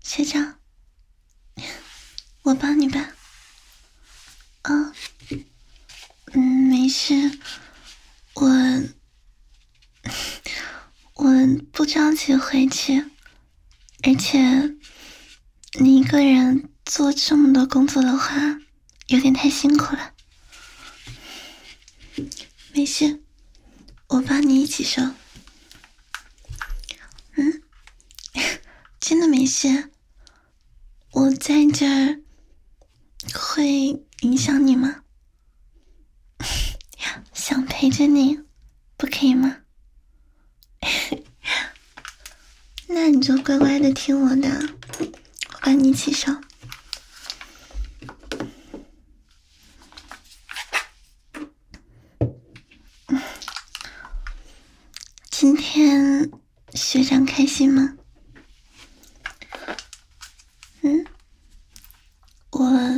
学长，我帮你吧。哦，没事，我不着急回去，而且你一个人做这么多工作的话，有点太辛苦了。没事，我帮你一起收。真的没事。我在这儿会影响你吗？想陪着你，不可以吗？那你就乖乖的听我的，我帮你一起收。今天学长开心吗？我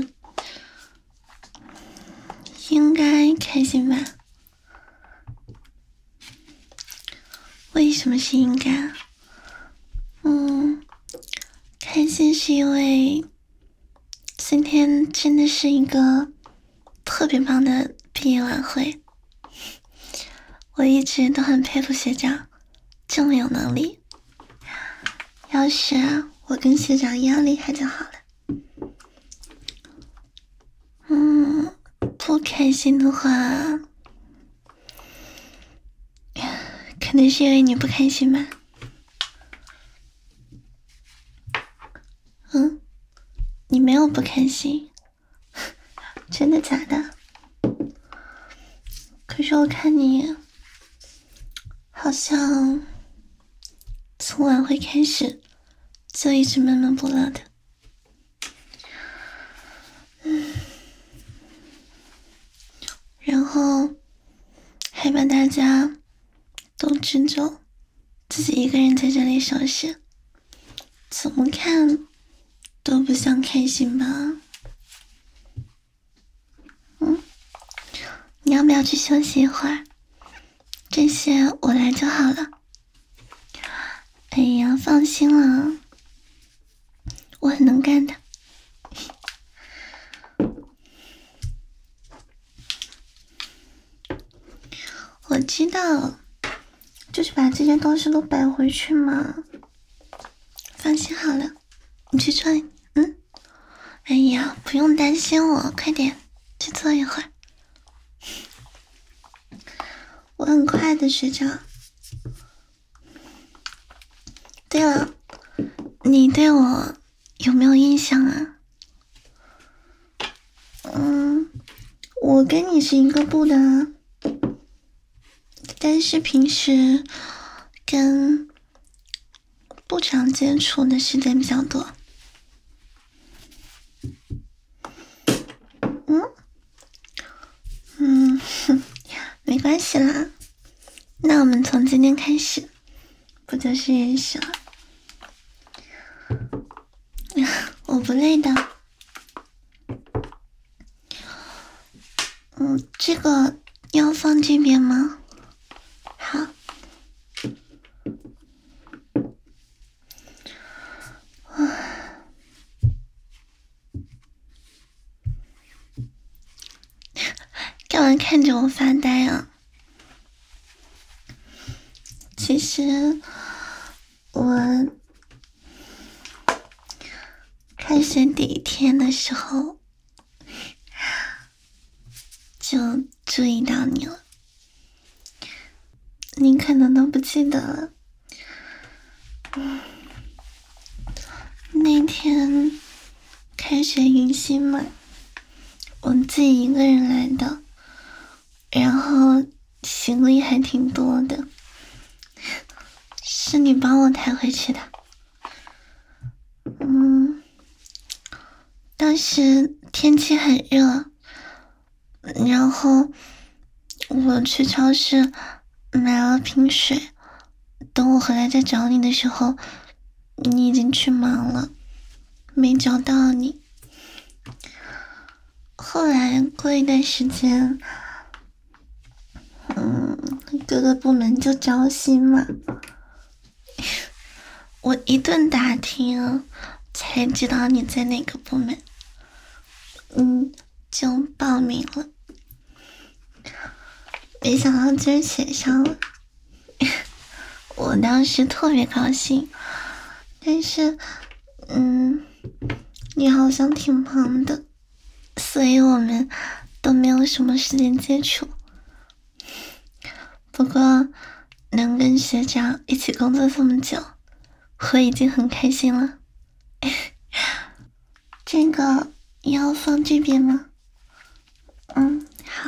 应该开心吧？为什么是应该啊？开心是因为今天真的是一个特别棒的毕业晚会。我一直都很佩服学长这么有能力，要是我跟学长一样厉害就好了。不开心的话，可能是因为你不开心吧。你没有不开心，真的假的？可是我看你好像从晚会开始就一直闷闷不乐的。然后还把大家都支走，自己一个人在这里收拾，怎么看都不像开心吧。你要不要去休息一会儿？这些我来就好了。哎呀，放心了，我很能干的。我知道，就是把这些东西都摆回去嘛。放心好了，你去做。哎呀，不用担心我，快点去坐一会儿。我很快的，学长。对了，你对我有没有印象啊？我跟你是一个部的啊，但是平时跟部长接触的时间比较多。没关系啦，那我们从今天开始不就是认识了？我不累的。这个要放这边吗？好。干嘛看着我发呆啊？其实我开学第一天的时候就注意到你了，你可能都不记得了。那天开学迎新嘛，我自己一个人来的，然后行李还挺多的，是你帮我抬回去的。当时天气很热，然后我去超市买了瓶水，等我回来再找你的时候，你已经去忙了，没找到你。后来过一段时间，各个部门就招新嘛，我一顿打听， 才知道你在哪个部门，就报名了。没想到今儿选上了，我当时特别高兴，但是，你好像挺忙的，所以我们都没有什么时间接触。不过，能跟学长一起工作这么久，我已经很开心了。这个要放这边吗？好。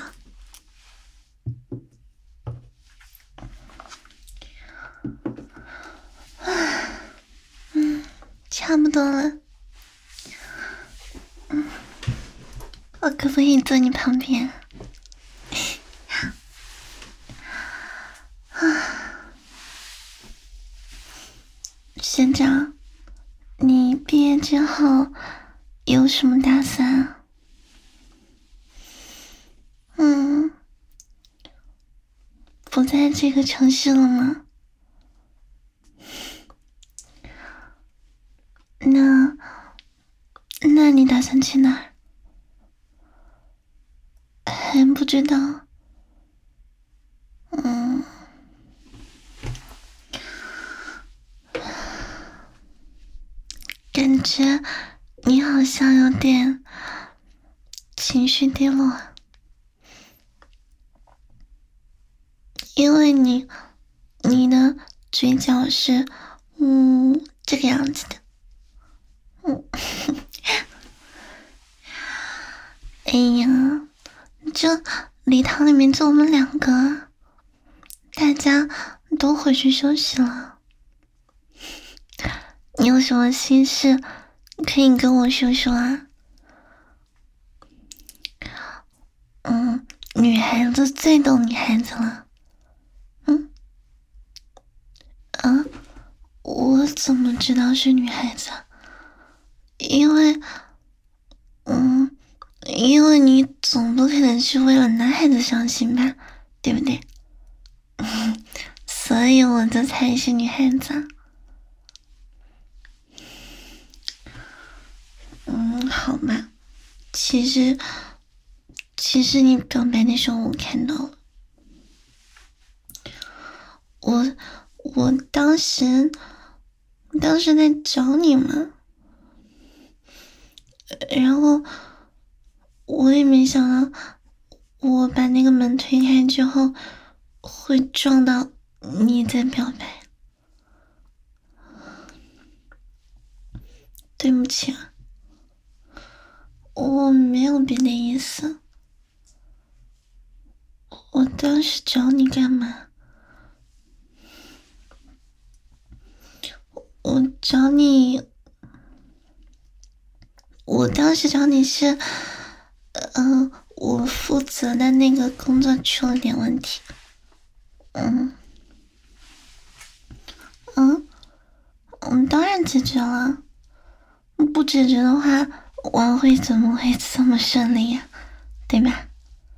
差不多了。我可不可以坐你旁边？学长，你毕业之后有什么打算啊？不在这个城市了吗？那你打算去哪儿？还不知道。感觉你好像有点情绪低落，因为你的嘴角是这个样子的。哎呀，这礼堂里面就我们两个，大家都回去休息了。你有什么心事可以跟我说说啊？女孩子最懂女孩子了。我怎么知道是女孩子？因为你总不可能是为了男孩子伤心吧，对不对？所以我就猜是女孩子。好吧，其实你表白的时候我看到了，我当时在找你嘛，然后我也没想到我把那个门推开之后会撞到你在表白，对不起啊，我没有别的意思。我当时找你干嘛？我当时找你是，我负责的那个工作出了点问题。当然解决了。不解决的话，晚会怎么会这么顺利呀？对吧？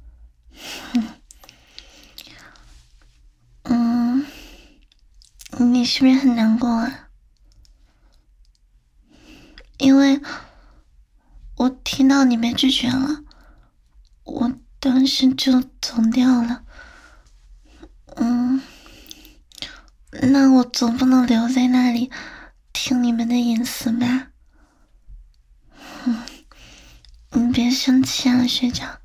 你是不是很难过啊？因为我听到你被拒绝了，我当时就走掉了。那我总不能留在那里听你们的隐私吧？你别生气啊，学长。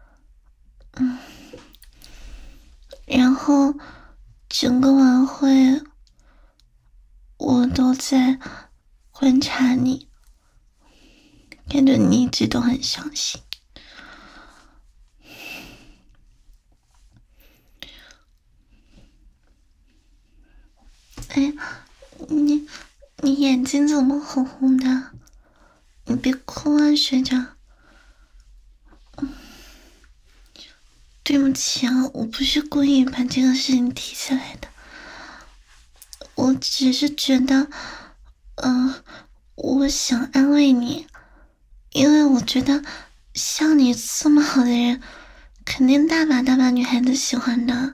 然后整个晚会我都在观察你，感觉你一直都很伤心。哎，你眼睛怎么红红的？你别哭啊，学长。对不起啊，我不是故意把这个事情提起来的，我只是觉得，我想安慰你，因为我觉得像你这么好的人，肯定大把女孩子喜欢的。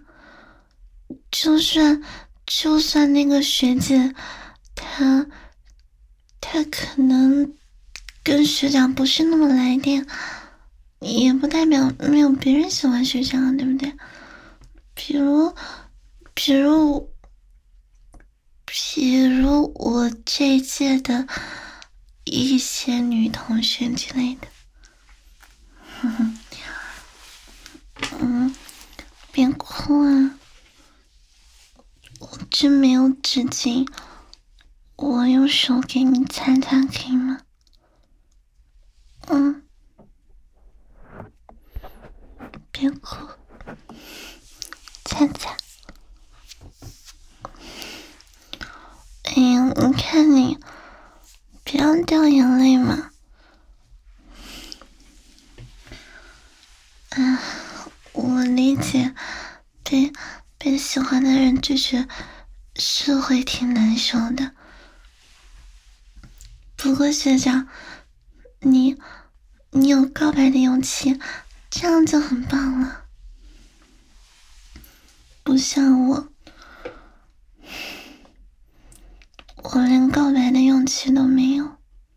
就算那个学姐，她他可能跟学长不是那么来电，也不代表没有别人喜欢学长，对不对？比如我这一届的一些女同学之类的。别哭啊，我这没有纸巾，我用手给你擦擦可以吗？别哭，擦擦。哎呀，你看你，不要掉眼泪嘛。我理解，被喜欢的人拒绝是会挺难受的。不过学长，你有告白的勇气，这样就很棒了。不像我连告白的勇气都没有。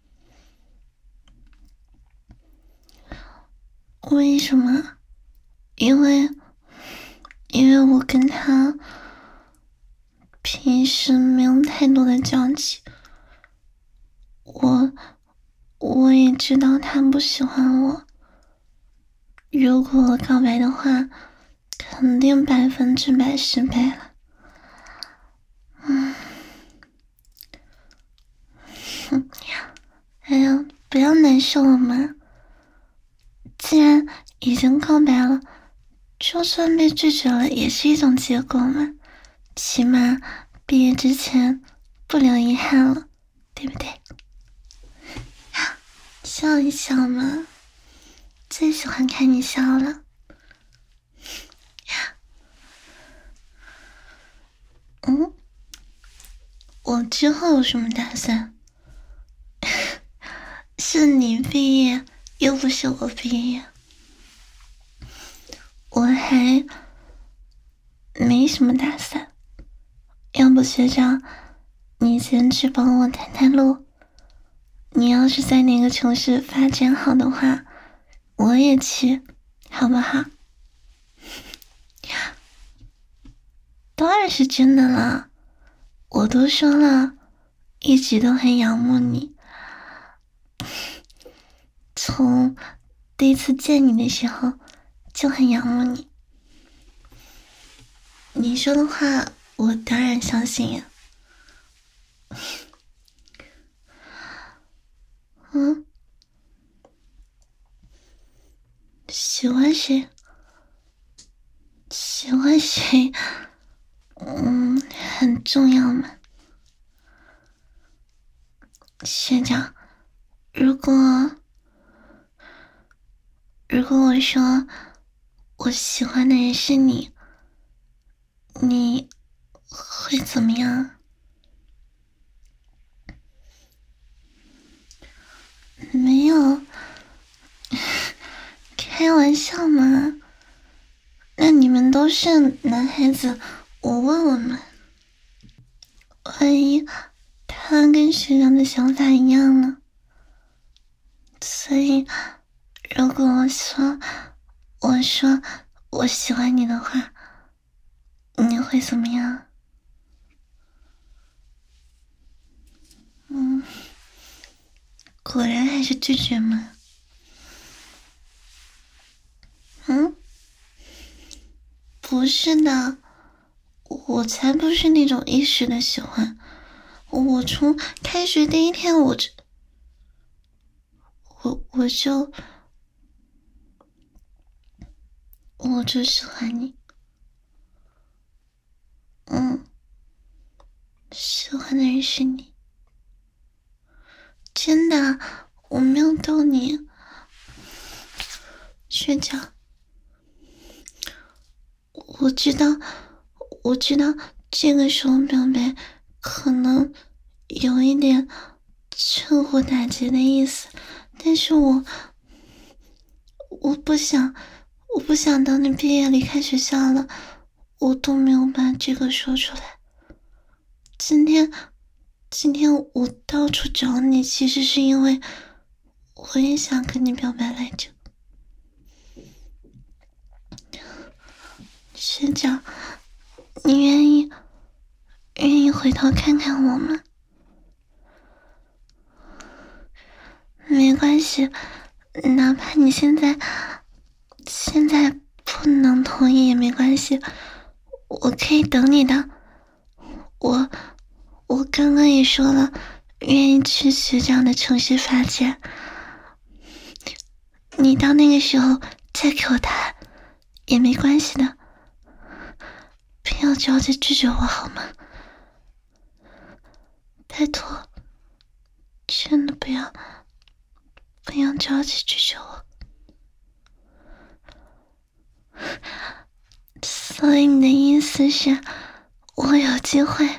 为什么？因为我跟他平时没有太多的交集，我也知道他不喜欢我。如果我告白的话，肯定100%失败了。哎呀，不要难受了嘛。既然已经告白了，就算被拒绝了也是一种结果嘛，起码毕业之前不留遗憾了，对不对？笑一笑嘛，最喜欢看你笑了。我之后有什么打算？是你毕业，又不是我毕业，我还没什么打算。要不学长，你先去帮我探探路。你要是在哪个城市发展好的话，我也去，好不好？当然是真的了，我都说了，一直都很仰慕你。从第一次见你的时候就很仰慕你。你说的话我当然相信呀。喜欢谁？喜欢谁？很重要嘛。学长，如果我说我喜欢的人是你，你会怎么样？没有，开玩笑嘛。那你们都是男孩子，我问问嘛。万一他跟学长的想法一样呢？所以，如果我说我喜欢你的话，你会怎么样？果然还是拒绝吗？不是的，我才不是那种一时的喜欢。我从开学第一天我就喜欢你。喜欢的人是你。真的，我没有逗你。学长，我知道这个时候表白可能有一点趁火打劫的意思，但是我不想等你毕业离开学校了，我都没有把这个说出来。今今天我到处找你，其实是因为我也想跟你表白来着。学长，你愿意回头看看我吗？没关系，哪怕你现在不能同意也没关系，我可以等你的。我刚刚也说了，愿意去学长的程序发展。你到那个时候再给我答案也没关系的，不要着急拒绝我好吗？拜托，真的不要着急拒绝我。所以你的意思是我有机会？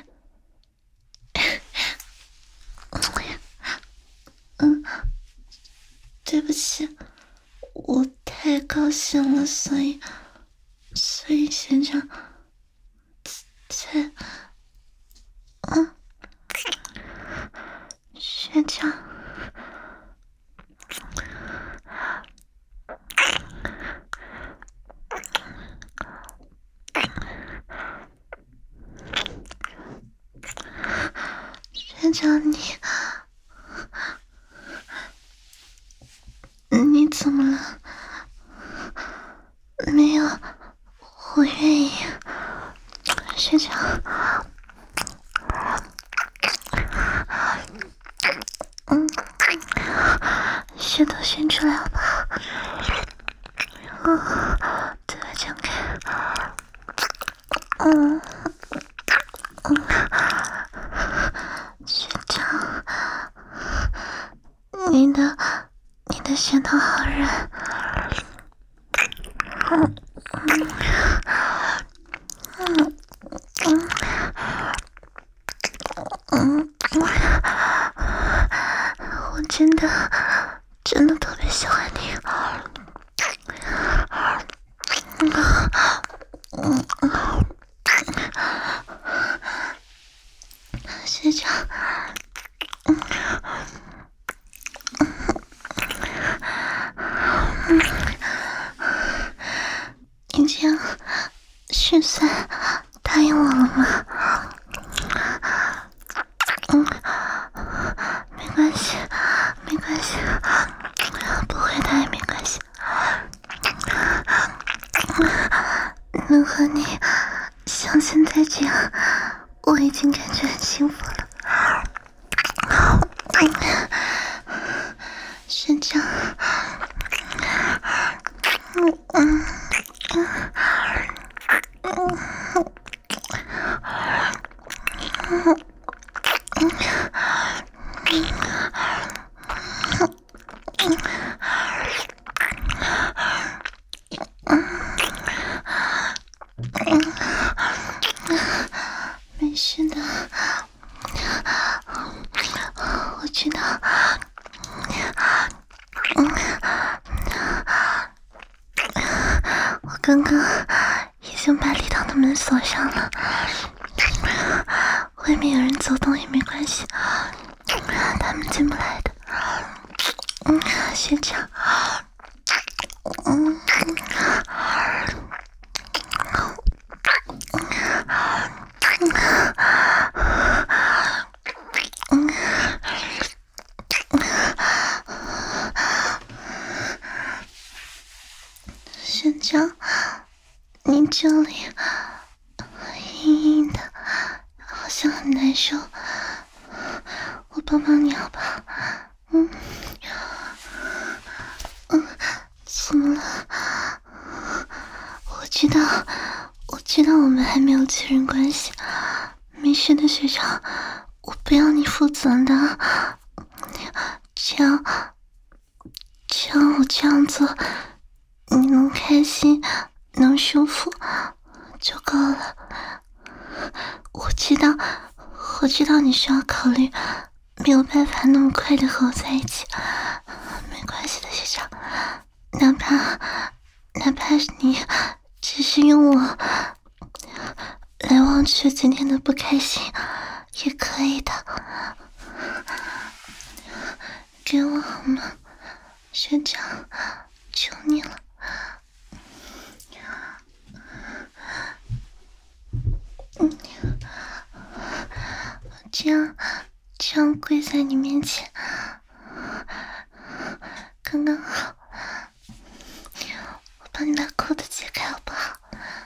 对不起，我太高兴了，所以学长才学长，学长你怎么了？没有，我愿意。学长，舌头伸出来好不好？嘴巴张开。学长，你的舌头好软。我真的特别喜欢你。学长，你这样是算答应我了吗？没关系，不回答也没关系。能和你像现在这样，我已经感觉很幸福了。学长，没事的，我知道。我刚刚已经把礼堂的门锁上了，外面有人走动也没关系，他们进不来的。学长，学长，你这里硬硬的，好像很难受，我帮帮你好不好？怎么了？我知道我们还没有确认关系，没事的学长，我不要你负责的，只要我这样做，你能开心，能舒服就够了。我知道你需要考虑，没有办法那么快的和我在一起，没关系的学长，哪怕你只是用我来忘却今天的不开心也可以的， 给我好吗？学长，求你了。这样跪在你面前，刚刚好。我帮你把裤子解开好不好？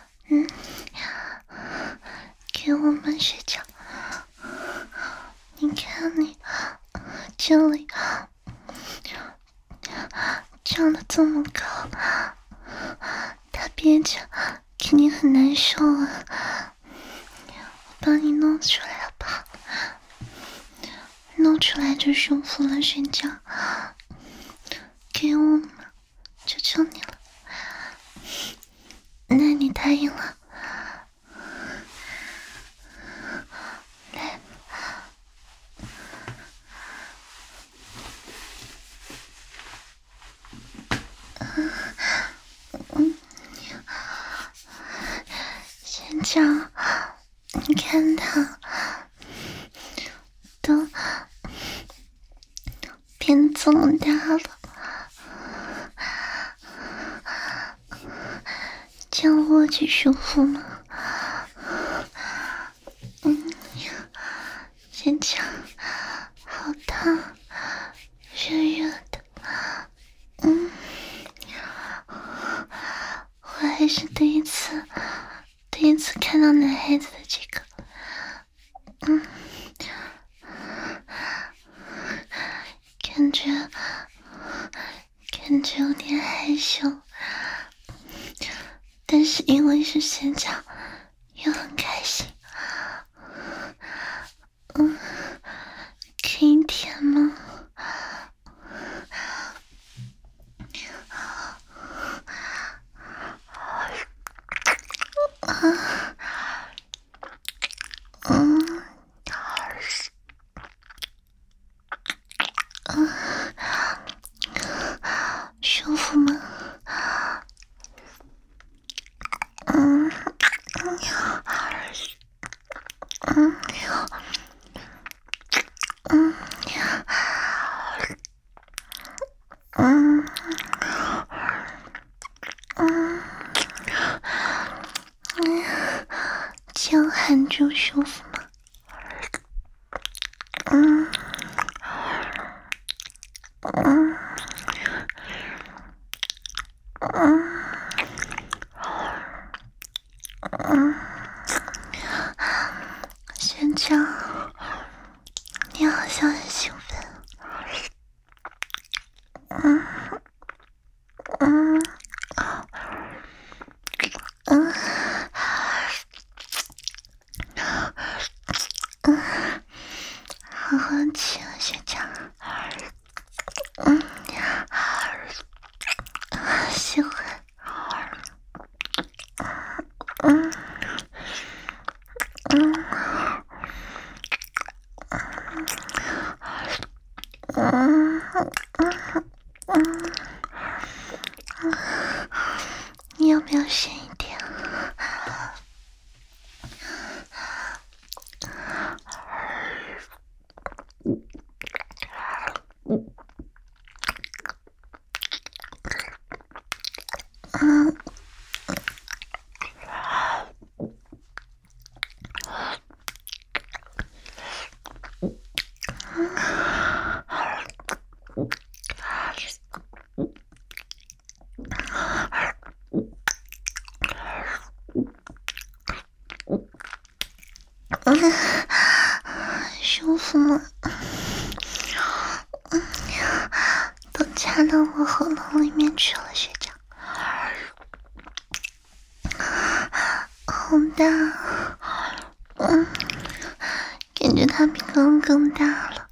给我们学长。你看你这里长得这么高，他憋着肯定很难受啊。我帮你弄出来好不好？弄出来就舒服了，学长。给我嘛，求求你了。那你答应了？来。学长，你看他都变这么大了，这样握起舒服吗？学长，好烫，热热的。我还是第一次看到男孩子的这个，感觉有点害羞，但是因为是学长，又很开心。可以舔吗？舒服吗？这样含住舒服吗？学长，你好像很兴奋。好好亲啊，学长。喜欢。你要不要深一点？舒服吗？都插到我喉咙里面去了，学长。好大，感觉它比刚刚更大了。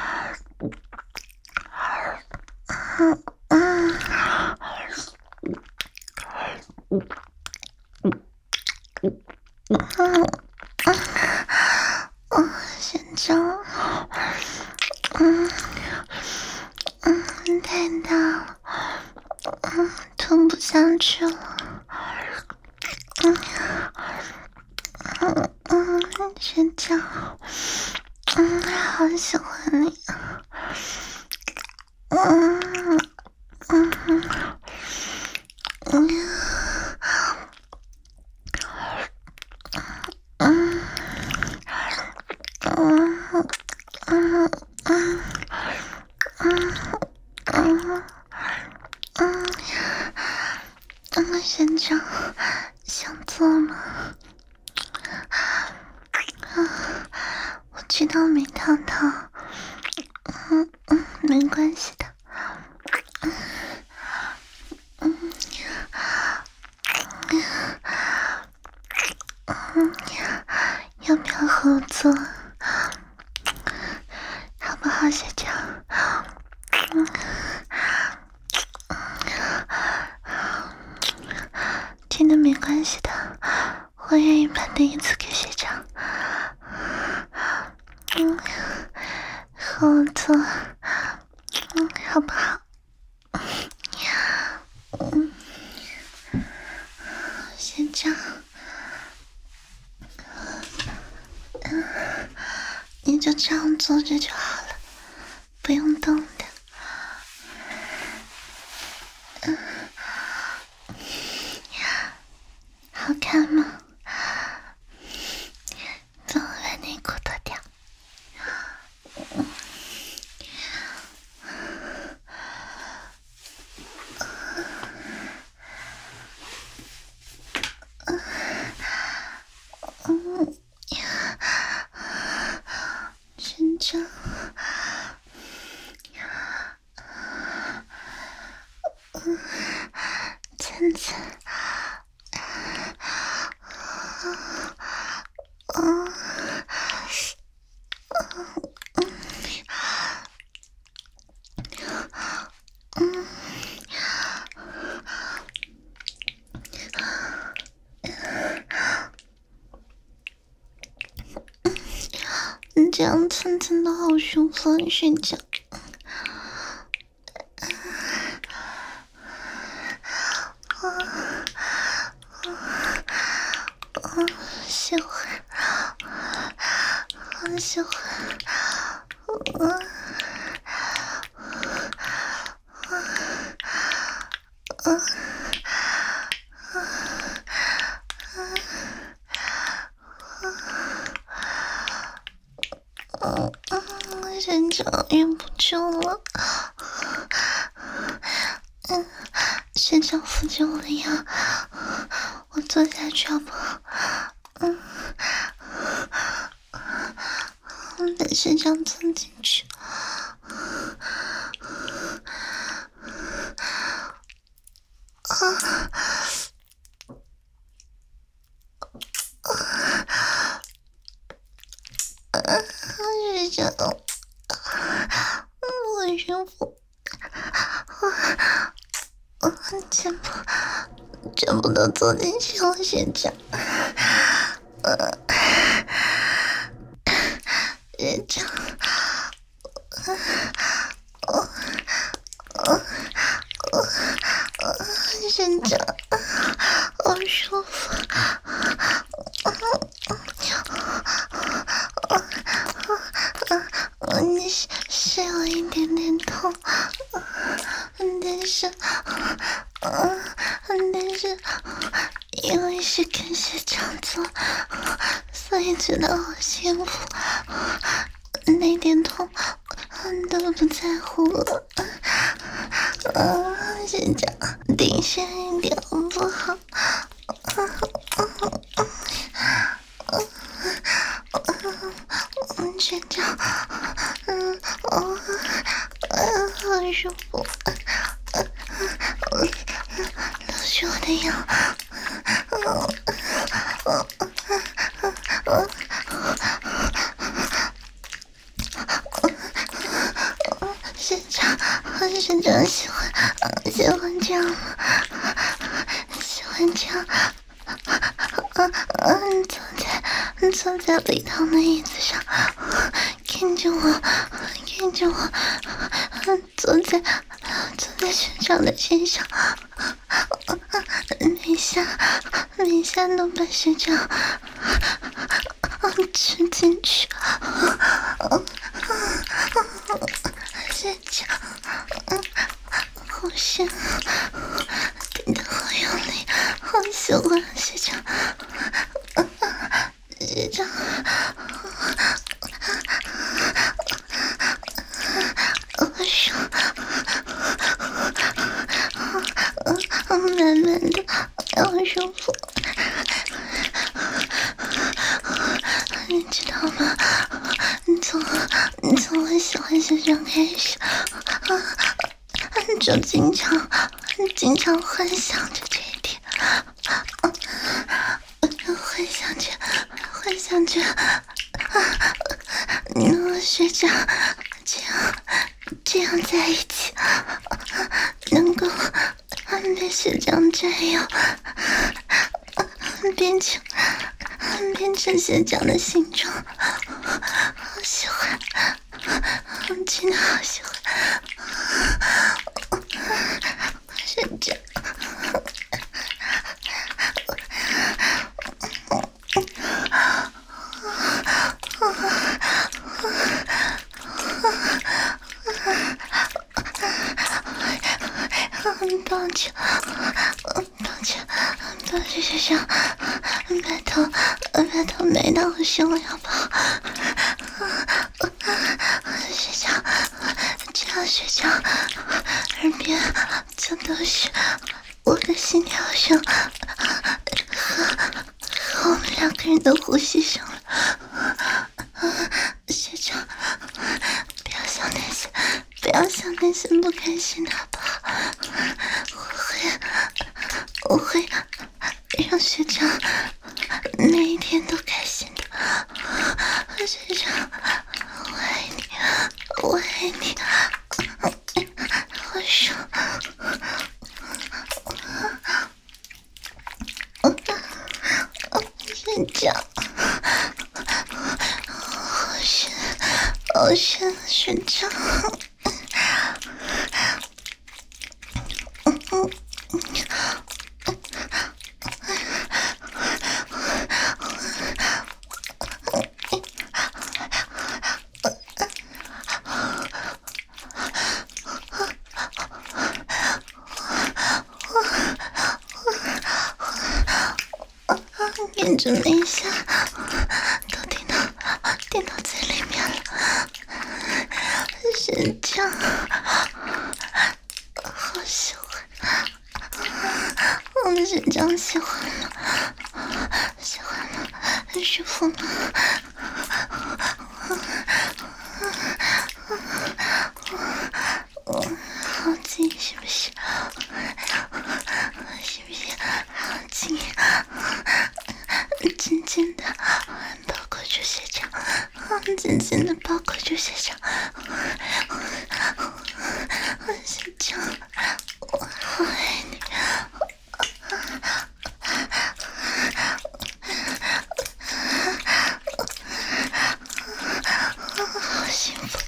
学长，太大了，吞不下去了。学长，好喜欢你。 学长，想做吗？我知道没套套，没关系的。要不要和我做？好不好，学长？真的没关系的，我愿意把第一次给学长。和我做，好不好？学长，你就这样坐着就好了，不用动的。好看吗？帮我把内裤脱掉。学长，灿灿，你这样蹭蹭的好舒服，学长。喜欢，好喜欢。学长忍不住了。学长扶着我的腰，我坐下去好不好？把学长钻进去。学长，我舒服。全部都坐进去了，学长。学长，学长，好舒服。你是有一点点痛，但是因为是跟学长做，所以觉得好幸福，那点痛都不在乎了。学长，顶深一点好不好？学长，好舒服，老是我的腰。学长喜欢这样吗？喜欢这样。坐在礼堂的椅子上，看着我，坐在学长的身上，每下都把学长吃进去。学长，好深，顶得好用力，好喜欢学长。学长，好爽。 是就经常幻想着这一天，幻想着你和学长这样在一起，能够被学长占有，变成学长的形状，好喜欢，真的好喜欢，学长。抱歉，学长，拜托没那么凶，好不好？学长，这样学长耳边就都是我的心跳声和我们两个人的呼吸声了。学长，不要想那些不开心的好不好？我会让学长每一天都开心的。学长，我爱你，好爽。学长，好深，学长。眼睛没下，都听到嘴里面了。学长，好喜欢，我们学长喜欢吗？很舒服吗？好紧是不是？好紧？紧紧的包裹住学长，紧紧的包裹住学长，学长，我好爱你。好幸福，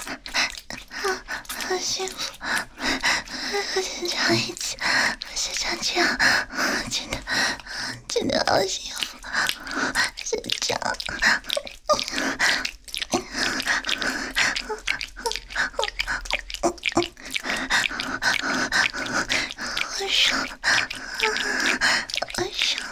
好幸福，和学长一起，和学长这样，真的好幸福。学长，好爽，好爽。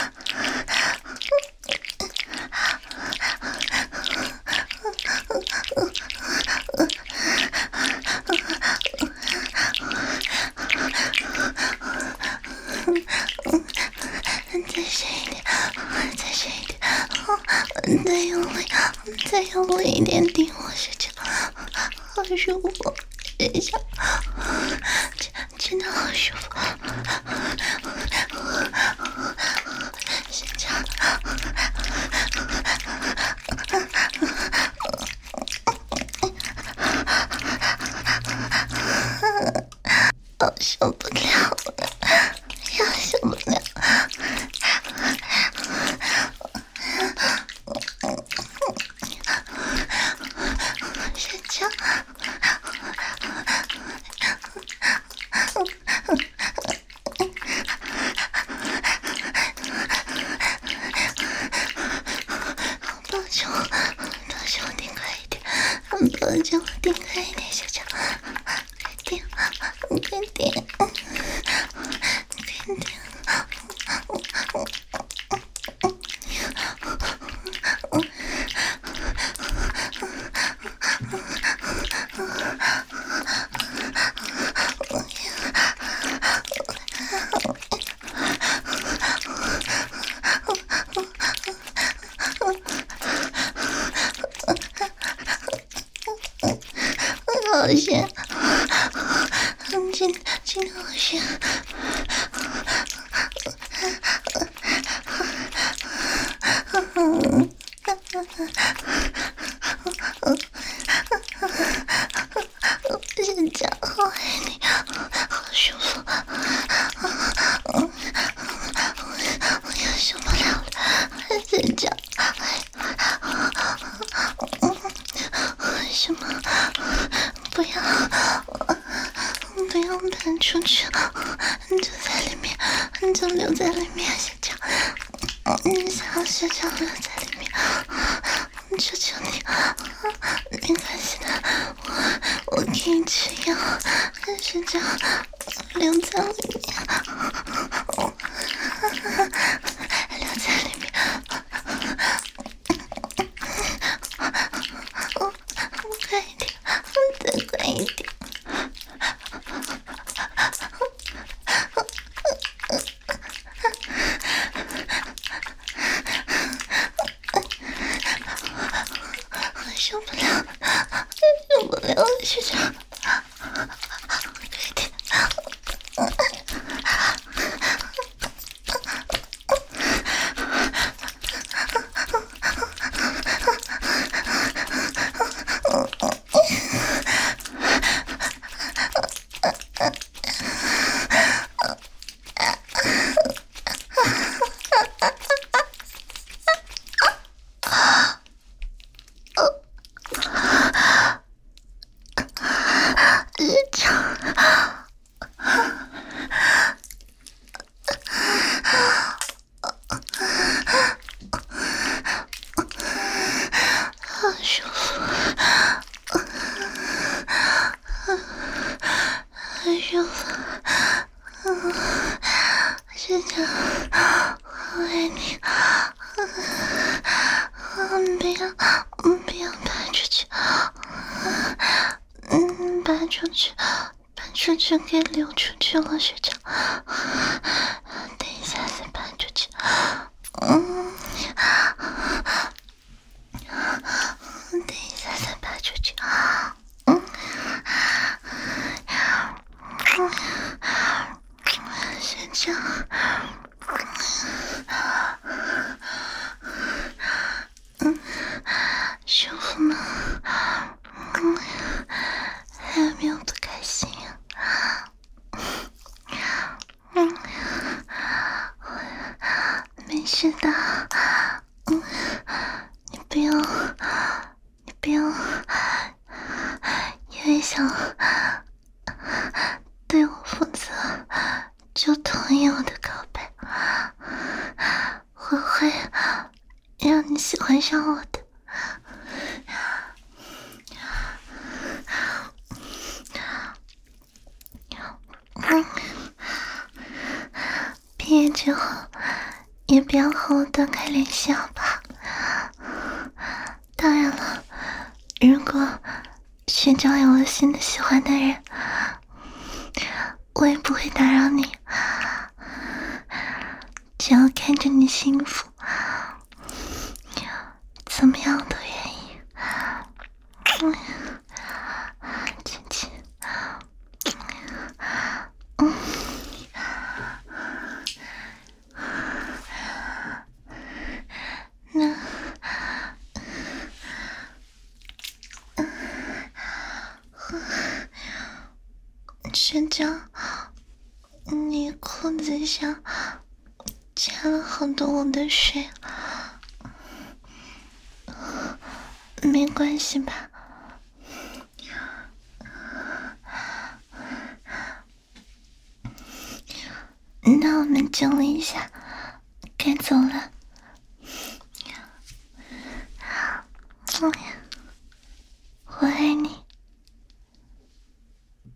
再用力一点顶我学长，好舒服，学长，真的好舒服，学长，我受不了了，要受不了。学长，抱着我顶快一点，抱着我顶快一点，学长，快点，快点。 好险，真的好险。人家好爱你，好舒服，我也受不了了，人家，什么？不要搬出去，你就在里面，你就留在里面，学长，你想要学长留在里面，求求你，没关系的，我给你吃药，学长留在里面，留在里面，快一点，再快一点。受不了，学长，快点！好舒服，好舒服，学长，我爱你，不要搬出去，搬出去给溜出去了，学长，等一下再搬出去，等一下再搬出去，学长，舒服吗？还有没有不开心啊？没事的，你不要因为想对我负责就同意我的告白，我会让你喜欢上我的。毕业之后也不要和我断开联系好吧？当然了，如果学长有了新的喜欢的人，我也不会打扰你，只要看着你幸福，怎么样都愿意。亲亲，那学长，你裤子上沾了好多我的水，没关系吧？那我们整理一下，该走了。